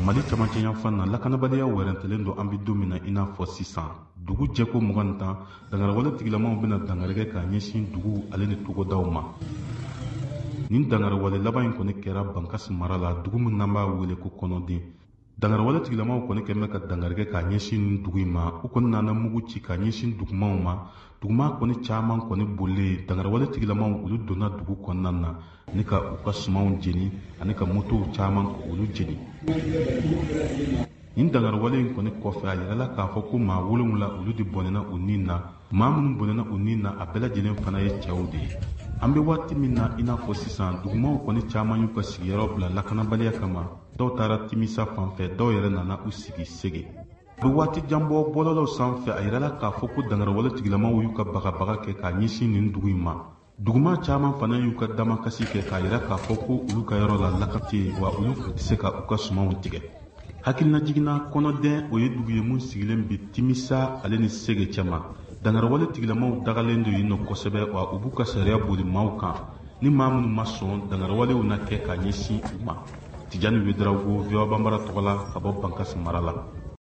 Mali camancɛ yan fan na lakanabaliya wɛrɛntɛlen don an bɛ don min na i n'a fɔ sisan. Dugu jɛko 20 dangarewale tigilamaw bɛna dangarikɛ ka ɲɛsin dugu ale ni togodaw ma. Nin dangarewale laban in kɔni kɛra Bankasi mara la, dugu min n'an b'a wele ko Kɔnɔden. Dangarewale tigilamaw kɔni kɛmɛ ka dangarikɛ ka ɲɛsin nin dugu in ma. U kɔni nana mugu ci ka ɲɛsin dugumaw ma. Duguma kɔni caman kɔni bolilen, dangarewale tigilamaw olu donna dugu kɔnɔna na ni ka u ka sumanw jeni ani ka motow caman olu jeni. Nin dangarewale in kɔni kɔfɛ a yirala k'a fɔ ko maa 7 olu de bɔnɛna u nin na. Maa minnu bɔnɛna u nin na a bɛɛ lajɛlen fana ye cɛw de ye. An bɛ waati min na i n'a fɔ sisan dugumaw kɔni caman y'u ka sigiyɔrɔ bila lakanabaliya kama. Dɔw taara Timisa fanfɛ, dɔw yɛrɛ nana u sigi Sege. A bɛ waati jan bɔ bɔlɔlɔw sanfɛ a yirala k'a fɔ ko dangarewale tigilamaw y'u ka bagabaga kɛ ka ɲɛsin nin dugu in ma. Duguma caman fana y'u ka damakasi kɛ k'a yira k'a fɔ ko olu ka yɔrɔ la lakati wa olu tɛ se ka u ka sumanw tigɛ. Hakilina jiginna Kɔnɔden o ye dugu ye mun sigilen bi Timisa ale ni Sege cɛma. Dangarewale tigilamaw dagalen do yen nɔ kosɛbɛ wa u b'u ka sariya boli maaw kan. Ni maa minnu ma sɔn dangarewalew na kɛ ka ɲɛsin u ma. Tijani Wederawogo, VOA Bambara tɔgɔ la ka bɔ Bankasi mara la.